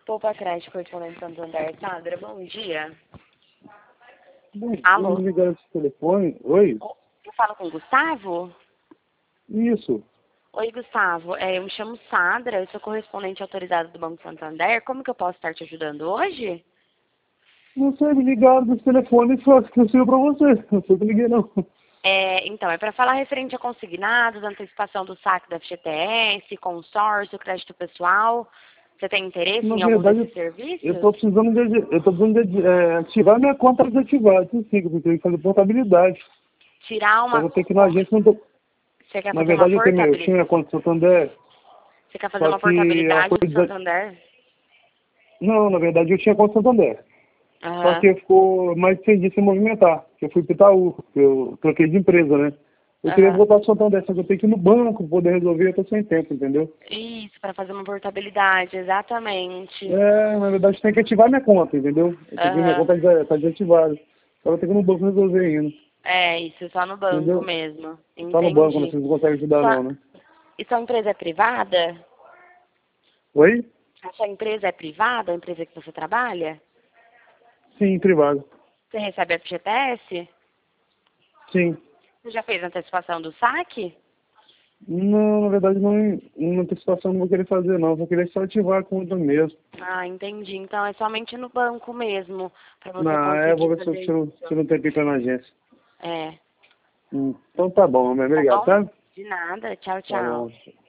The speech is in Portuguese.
Poupa Crédito Correspondente Santander. Sandra, bom dia. Bem, Alô? me ligaram esse telefone. Oi? Eu falo com o Gustavo? Isso. Oi, Gustavo. Eu me chamo Sandra, eu sou correspondente autorizada do Banco Santander. Como que eu posso estar te ajudando hoje? Não sei, me ligaram desse telefone e falou que eu sei pra você. Não sei que liguei, não. Então, é para falar referente a consignados, antecipação do saque da FGTS, consórcio, crédito pessoal. Você tem interesse Na em algum verdade, desses serviços? eu tô precisando de ativar minha conta desativada. Isso sim, que eu tenho que fazer portabilidade. Tirar Então, eu uma... vou ter que ir na agência. Não tô... Você quer Na fazer uma verdade, eu tinha portabilidade? minha conta do Santander, Você quer fazer só uma que ela portabilidade foi do Santander? Não, na verdade, eu tinha conta do Santander. Só Aham. que ficou mais de 6 dias sem movimentar. Eu fui pro Itaú, eu troquei de empresa, né? Eu queria Aham. voltar pro Santander, só que eu tenho que ir no banco pra poder resolver, eu tô sem tempo, entendeu? Isso, para fazer uma portabilidade, exatamente. Na verdade, tem que ativar minha conta, entendeu? Minha Aham. conta tá desativada. Só vou ter que ir no banco resolver ainda, Isso, só no banco entendeu? mesmo. Só no banco, né? Entendi. Vocês não conseguem ajudar Sua... não, né? E sua empresa é privada? Oi? A sua empresa é privada, a empresa que você trabalha? Sim, privado. Você recebe FGTS? Sim. Você já fez antecipação do saque? Não, na verdade, não, uma antecipação não vou querer fazer, não. Vou querer só ativar a conta mesmo. Ah, entendi. Então é somente no banco mesmo, para você Não, vou conseguir ver se eu fazer tiro isso. um tempinho pra ir na agência. É. Então tá bom, Tá obrigado, bom? tá? De nada. Tchau, Tá tchau. bom.